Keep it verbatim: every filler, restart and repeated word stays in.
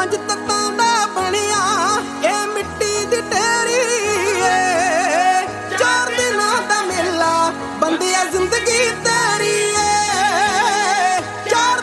ਪੰਜ ਤੱਤਾਂ ਦਾ ਬਣਿਆ ਇਹ ਮਿੱਟੀ ਦੀ ਢੇਰੀ।